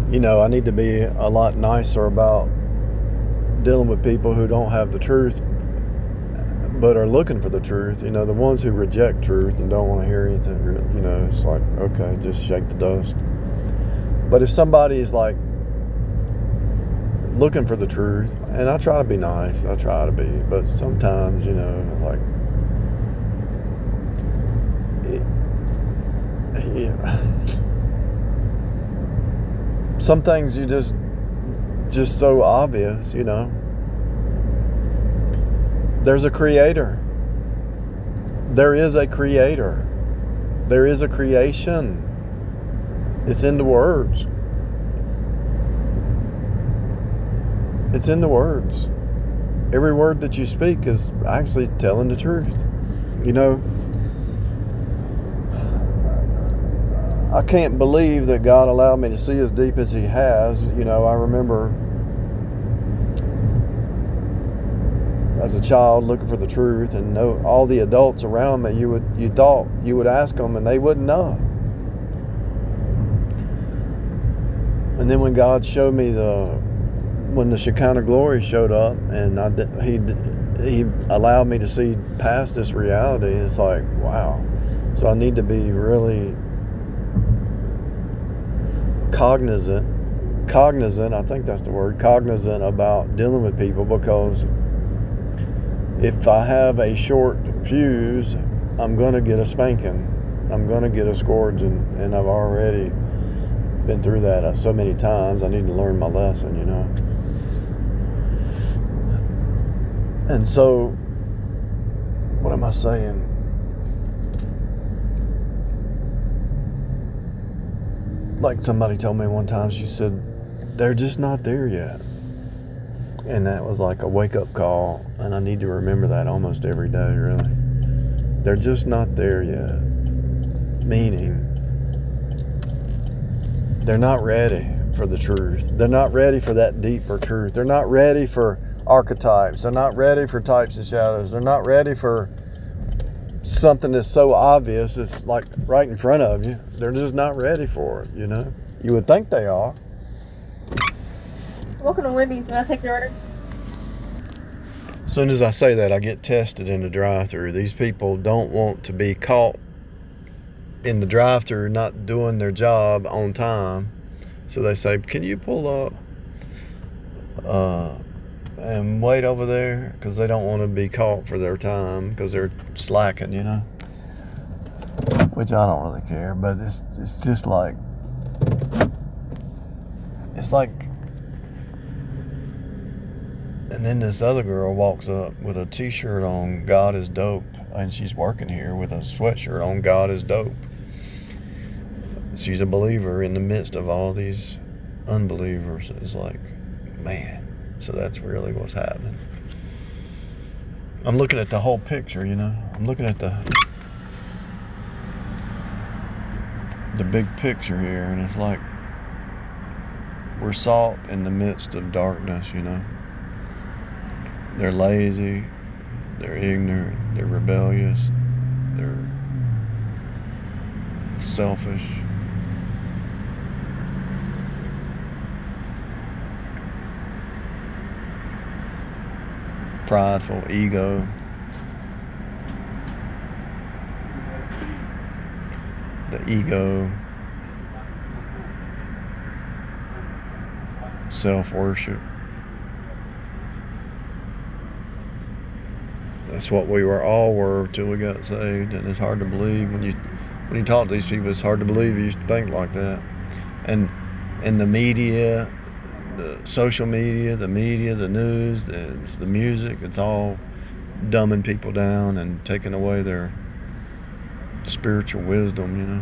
I need to be a lot nicer about dealing with people who don't have the truth but are looking for the truth. The ones who reject truth and don't want to hear anything, it's like, okay, just shake the dust. But if somebody is like looking for the truth, and I try to be nice, but sometimes, like, some things you just so obvious, There's a creator. There is a creator. There is a creation. It's in the words. It's in the words. Every word that you speak is actually telling the truth. I can't believe that God allowed me to see as deep as He has. I remember as a child looking for the truth, and all the adults around me, you thought you would ask them and they wouldn't know. And then when God showed me when the Shekinah glory showed up, and He allowed me to see past this reality, it's like, wow. So I need to be really cognizant, I think that's the word, cognizant about dealing with people, because if I have a short fuse, I'm going to get a spanking. I'm going to get a scourging, and I've already been through that so many times. I need to learn my lesson, And so, what am I saying? Like somebody told me one time, she said, they're just not there yet. And that was like a wake-up call, and I need to remember that almost every day, really. They're just not there yet. Meaning, they're not ready for the truth. They're not ready for that deeper truth. They're not ready for archetypes. They're not ready for types and shadows. They're not ready for something that's so obvious, it's like right in front of you. They're just not ready for it, You would think they are. Welcome to Wendy's. Can I take your order? As soon as I say that, I get tested in the drive-thru. These people don't want to be caught in the drive-thru not doing their job on time. So they say, can you pull up and wait over there? Because they don't want to be caught for their time, because they're slacking, Which I don't really care, but it's just like, it's like. And then this other girl walks up with a t-shirt on, God is dope. And she's working here with a sweatshirt on, God is dope. She's a believer in the midst of all these unbelievers. It's like, man, so that's really what's happening. I'm looking at the whole picture, I'm looking at the big picture here, and it's like we're salt in the midst of darkness, They're lazy, they're ignorant, they're rebellious, they're selfish. Prideful, ego. The ego. Self-worship. That's what we were till we got saved, and it's hard to believe when you talk to these people. It's hard to believe you think like that. And the media, the social media, the news, the music, it's all dumbing people down and taking away their spiritual wisdom,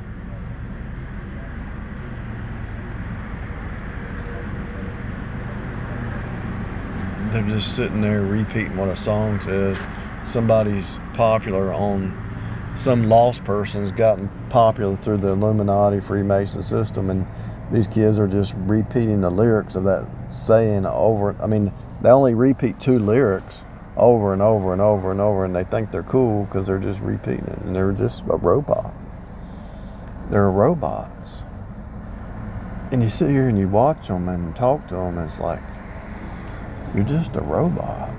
They're just sitting there repeating what a song says. Somebody's popular some lost person's gotten popular through the Illuminati Freemason system, and these kids are just repeating the lyrics of that saying over. I mean, they only repeat 2 lyrics over and over and over and over, and they think they're cool because they're just repeating it, and they're just a robot. They're robots. And you sit here and you watch them and talk to them, it's like, you're just a robot.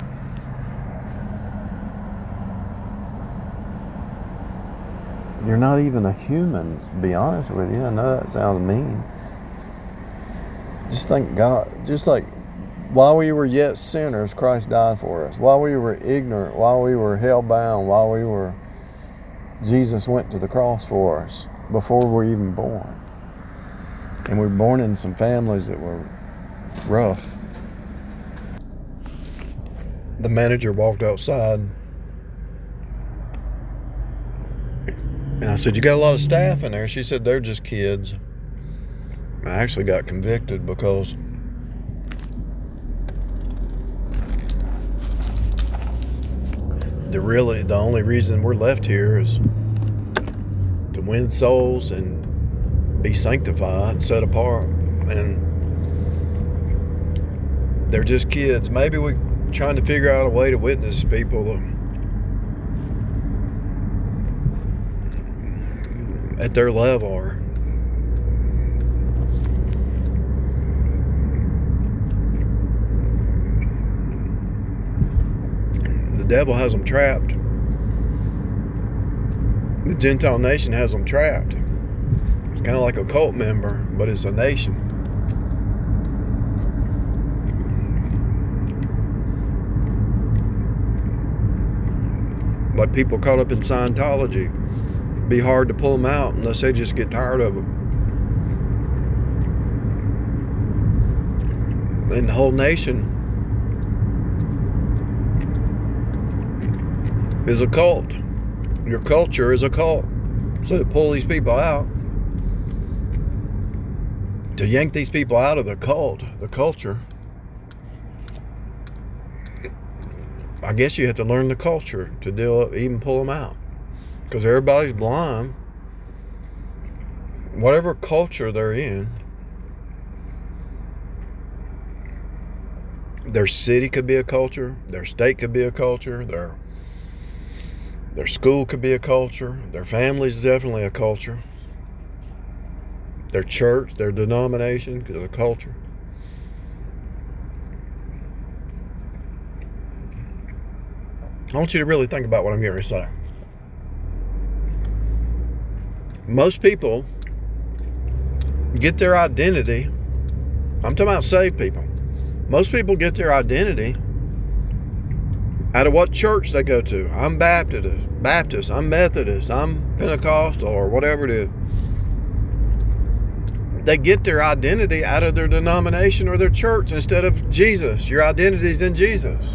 You're not even a human, to be honest with you. I know that sounds mean. Just thank God. Just like, while we were yet sinners, Christ died for us. While we were ignorant, while we were hell-bound, Jesus went to the cross for us before we were even born. And we were born in some families that were rough. The manager walked outside, and I said, "You got a lot of staff in there?" She said, "They're just kids." I actually got convicted because the only reason we're left here is to win souls and be sanctified, set apart. And they're just kids. Maybe we're trying to figure out a way to witness people at their level. Or the devil has them trapped. The Gentile nation has them trapped. It's kind of like a cult member, but it's a nation. Like people caught up in Scientology. It'd be hard to pull them out unless they just get tired of them. And the whole nation is a cult. Your culture is a cult. So to pull these people out, to yank these people out of the cult, the culture, I guess you have to learn the culture to even pull them out. Because everybody's blind. Whatever culture they're in, their city could be a culture, their state could be a culture, their school could be a culture, their family's definitely a culture, their church, their denomination is a culture. I want you to really think about what I'm going to say. Most people get their identity, I'm talking about saved people. Most people get their identity out of what church they go to. I'm Baptist, I'm Methodist, I'm Pentecostal, or whatever it is. They get their identity out of their denomination or their church instead of Jesus. Your identity is in Jesus.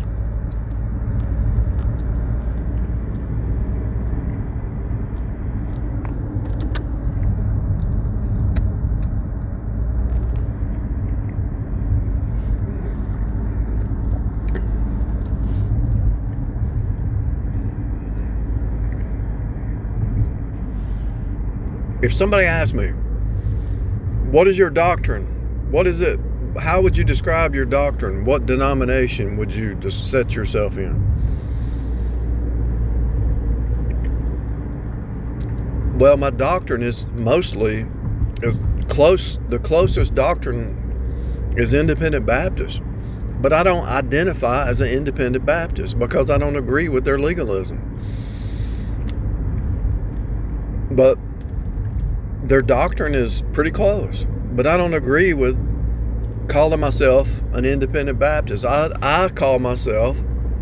If somebody asks me, what is your doctrine? What is it? How would you describe your doctrine? What denomination would you just set yourself in? Well, my doctrine is the closest doctrine is Independent Baptist. But I don't identify as an Independent Baptist because I don't agree with their legalism. But their doctrine is pretty close, but I don't agree with calling myself an Independent Baptist. I call myself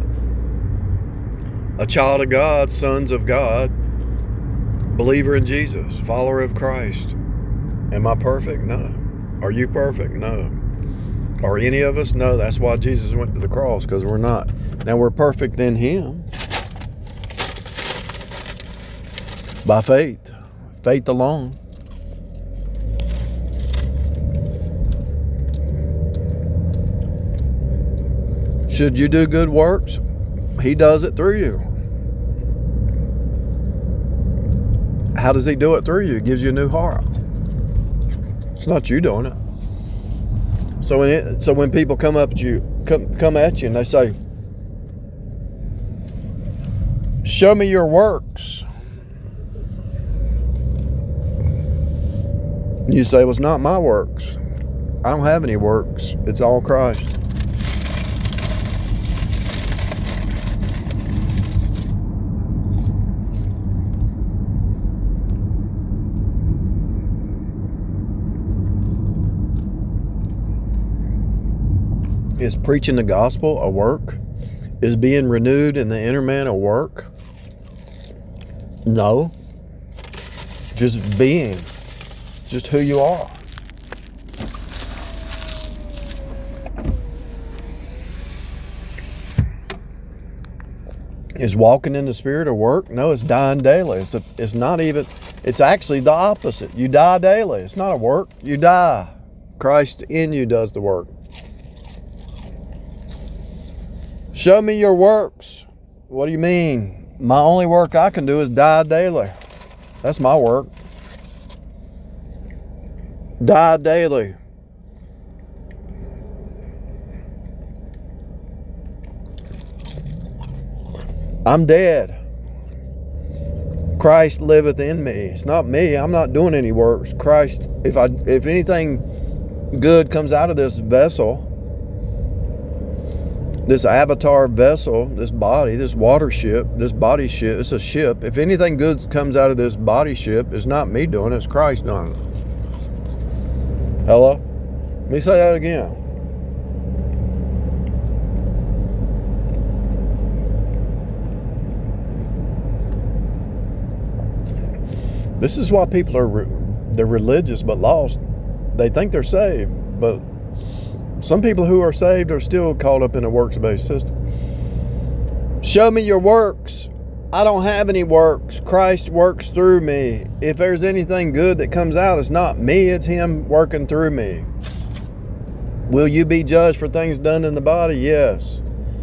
a child of God, sons of God, believer in Jesus, follower of Christ. Am I perfect? No. Are you perfect? No. Are any of us? No. That's why Jesus went to the cross, because we're not. Now we're perfect in Him by faith alone. Should you do good works? He does it through you. How does He do it through you? He gives you a new heart. It's not you doing it. So when people come at you and they say, "Show me your works," You say, well, it's not my works. I don't have any works. It's all Christ. Is preaching the gospel a work? Is being renewed in the inner man a work? No. Just being. Just who you are. Is walking in the Spirit a work? No, it's dying daily. It's not even, it's actually the opposite. You die daily. It's not a work. You die. Christ in you does the work. Show me your works. What do you mean? My only work I can do is die daily. That's my work. Die daily. I'm dead. Christ liveth in me. It's not me. I'm not doing any works. Christ, if anything good comes out of this vessel, this avatar vessel, this body, this water ship, this body ship, it's a ship. If anything good comes out of this body ship, it's not me doing it, it's Christ doing it. Hello? Let me say that again. This is why people they're religious but lost. They think they're saved, but some people who are saved are still caught up in a works-based system. Show me your works. I don't have any works. Christ works through me. If there's anything good that comes out, it's not me, it's Him working through me. Will you be judged for things done in the body? Yes.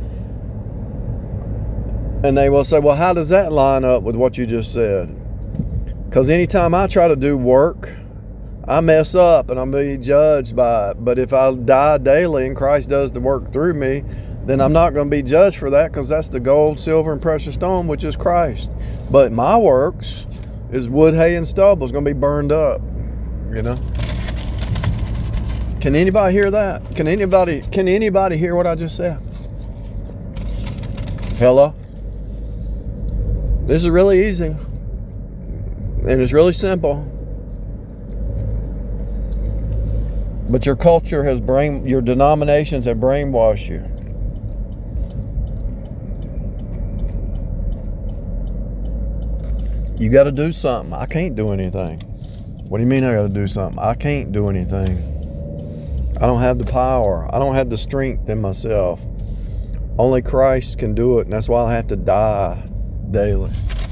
And they will say, well, how does that line up with what you just said? Because anytime I try to do work, I mess up and I'm being judged by it. But if I die daily and Christ does the work through me, then I'm not going to be judged for that, because that's the gold, silver, and precious stone, which is Christ. But my works is wood, hay, and stubble. It's going to be burned up, you know. Can anybody hear that? Can anybody hear what I just said? Hello? This is really easy. And it's really simple. But your culture has your denominations have brainwashed you. You got to do something. I can't do anything. What do you mean I got to do something? I can't do anything. I don't have the power. I don't have the strength in myself. Only Christ can do it, and that's why I have to die daily.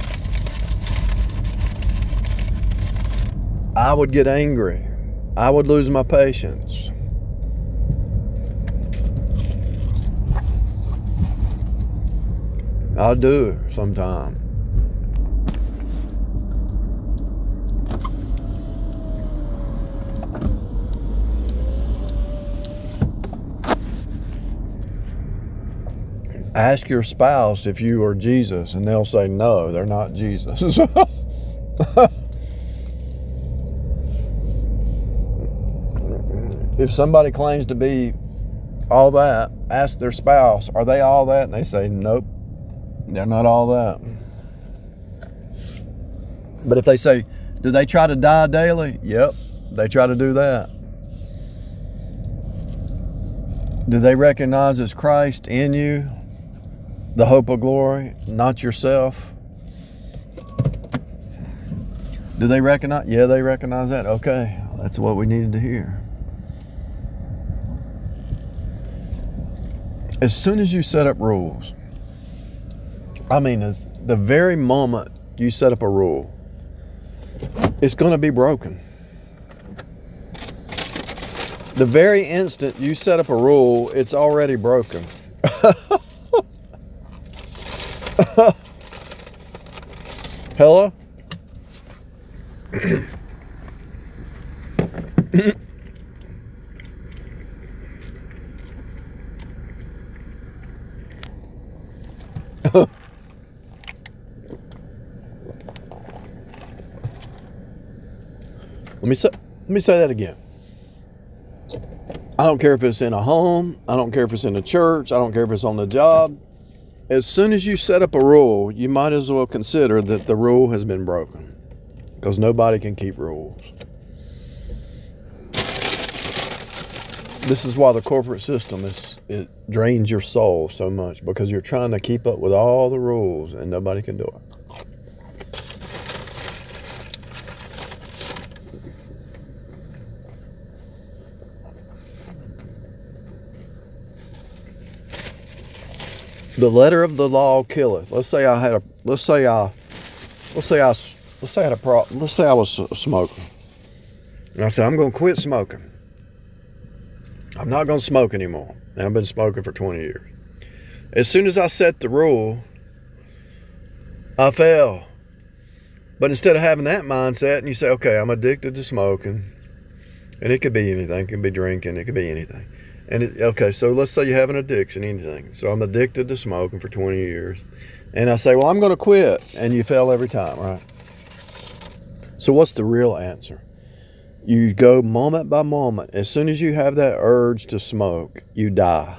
I would get angry. I would lose my patience. I do sometimes. Ask your spouse if you are Jesus, and they'll say no, they're not Jesus. If somebody claims to be all that, ask their spouse, are they all that? And they say, nope, they're not all that. But if they say, do they try to die daily? Yep, they try to do that. Do they recognize it's Christ in you, the hope of glory, not yourself? Do they recognize? Yeah, they recognize that. Okay, that's what we needed to hear. As soon as you set up rules, as the very moment you set up a rule, it's going to be broken. The very instant you set up a rule, it's already broken. Hello? Let me say that again. I don't care if it's in a home. I don't care if it's in a church. I don't care if it's on the job. As soon as you set up a rule, you might as well consider that the rule has been broken, because nobody can keep rules. This is why the corporate system it drains your soul so much, because you're trying to keep up with all the rules and nobody can do it. The letter of the law killeth. Let's say I was a smoker, and I said I'm going to quit smoking. I'm not going to smoke anymore. And I've been smoking for 20 years. As soon as I set the rule, I fell. But instead of having that mindset, and you say, okay, I'm addicted to smoking, and it could be anything. It could be drinking. It could be anything. Okay, so let's say you have an addiction, anything. So I'm addicted to smoking for 20 years. And I say, well, I'm going to quit. And you fail every time, right? So what's the real answer? You go moment by moment. As soon as you have that urge to smoke, you die.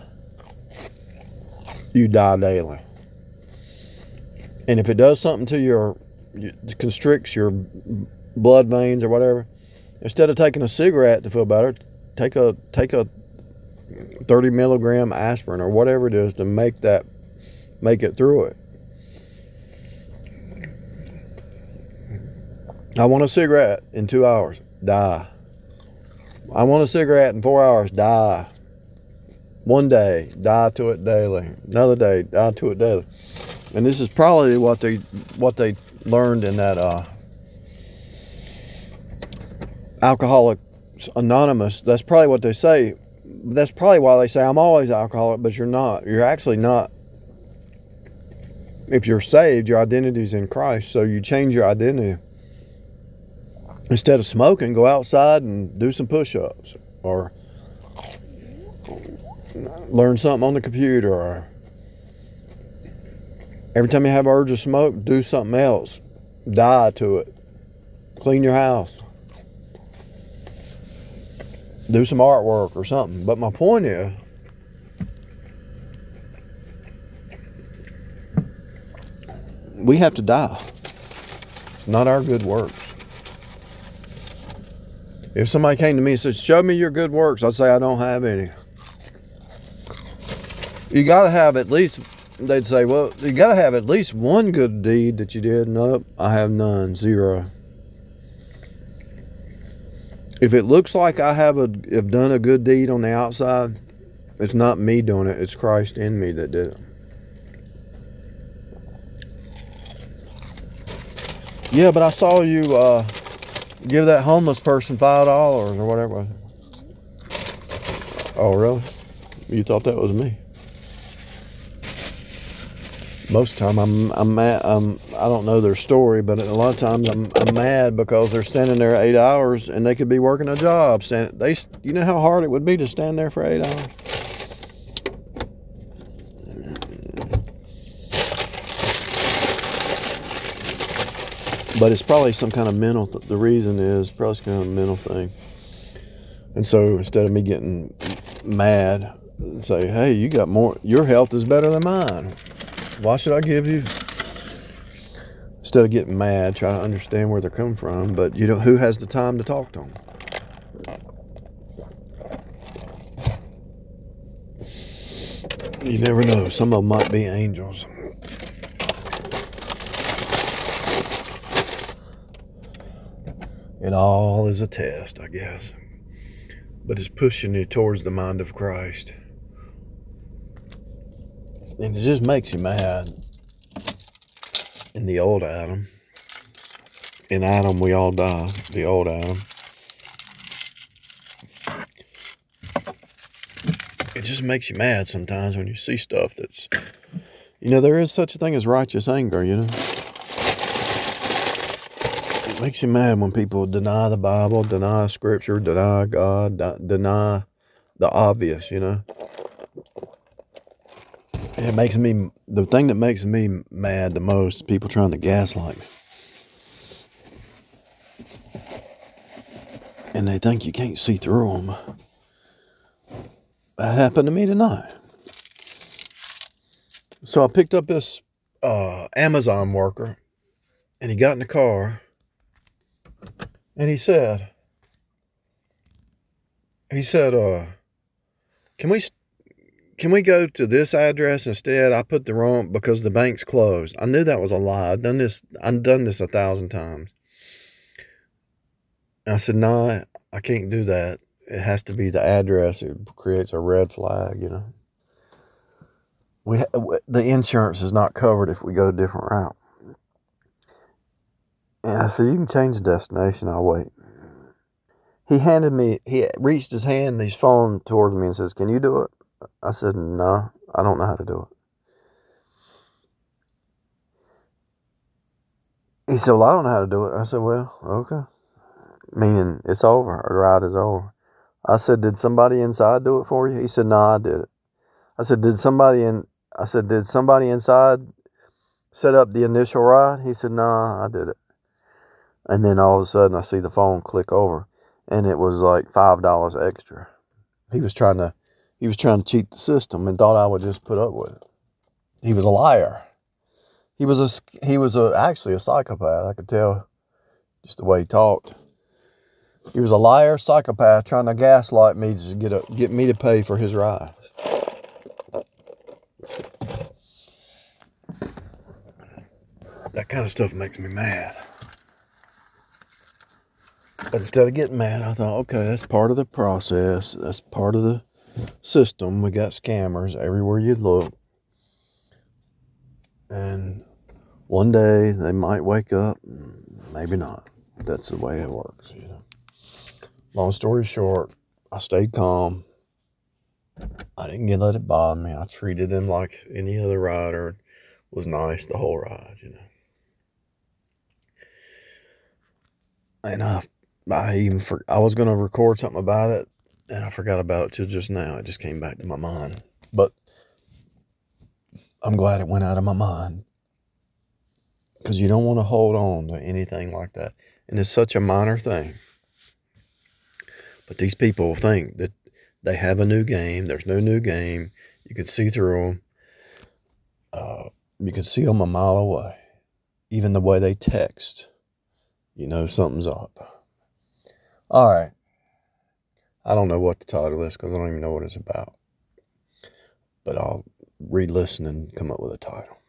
You die daily. And if it does something to constricts your blood veins or whatever, instead of taking a cigarette to feel better, take a 30 milligram aspirin or whatever it is to make it through it. I want a cigarette in 2 hours, die. I want a cigarette in 4 hours, die. One day, die to it daily. Another day, die to it daily. And this is probably what they learned in that Alcoholics Anonymous. That's probably what they say. That's probably why they say I'm always an alcoholic, but you're not. You're actually not. If you're saved, your identity's in Christ, so you change your identity. Instead of smoking, go outside and do some push-ups, or learn something on the computer, or every time you have an urge to smoke, do something else. Die to it. Clean your house. Do some artwork or something. But my point is, we have to die. It's not our good works. If somebody came to me and said, show me your good works, I'd say I don't have any. You got to have at least, they'd say, well, you got to have at least one good deed that you did. Nope, I have none, zero. If it looks like I have done a good deed on the outside, it's not me doing it, it's Christ in me that did it. Yeah, but I saw you give that homeless person $5 or whatever. Oh, really? You thought that was me? Most of the time I'm mad. I don't know their story, but a lot of times I'm mad because they're standing there 8 hours and they could be working a job. You know how hard it would be to stand there for 8 hours? But it's probably some kind of mental, the reason is probably some kind of mental thing. And so instead of me getting mad and say, hey, you got more, your health is better than mine. Why should I give you? Instead of getting mad, try to understand where they're coming from. But you know, who has the time to talk to them? You never know. Some of them might be angels. It all is a test, I guess. But it's pushing you towards the mind of Christ. And it just makes you mad. In the old Adam. In Adam, we all die. The old Adam. It just makes you mad sometimes when you see stuff that's... You know, there is such a thing as righteous anger, you know. It makes you mad when people deny the Bible, deny Scripture, deny God, deny the obvious, you know. And it makes me, the thing that makes me mad the most is people trying to gaslight me. and they think you can't see through them. That happened to me tonight. So I picked up this Amazon worker, and he got in the car, and he said, can we go to this address instead? I put the wrong, because the bank's closed. I knew that was a lie. I've done this 1,000 times. And I said, no, I can't do that. It has to be the address. It creates a red flag, you know. The insurance is not covered if we go a different route. And I said, you can change the destination. I'll wait. He reached his hand, his phone towards me and says, can you do it? I said, no, I don't know how to do it. He said, well, I don't know how to do it. I said, well, okay. Meaning it's over. The ride is over. I said, did somebody inside do it for you? He said, no, I did it. I said, did somebody inside set up the initial ride? He said, no, I did it. And then all of a sudden I see the phone click over, and it was like $5 extra. He was trying to cheat the system and thought I would just put up with it. He was a liar. He was actually a psychopath. I could tell just the way he talked. He was a liar, psychopath, trying to gaslight me to get me to pay for his ride. That kind of stuff makes me mad. But instead of getting mad, I thought, okay, that's part of the process. That's part of the system. We got scammers everywhere you look. And one day they might wake up, maybe not. That's the way it works, you know. Long story short, I stayed calm. I didn't let it bother me. I treated him like any other rider. It was nice the whole ride, you know. And I was going to record something about it, and I forgot about it till just now. It just came back to my mind. But I'm glad it went out of my mind, because you don't want to hold on to anything like that. And it's such a minor thing. But these people think that they have a new game. There's no new game. You can see through them. You can see them a mile away. Even the way they text, you know something's up. All right. I don't know what the title is, because I don't even know what it's about. But I'll re-listen and come up with a title.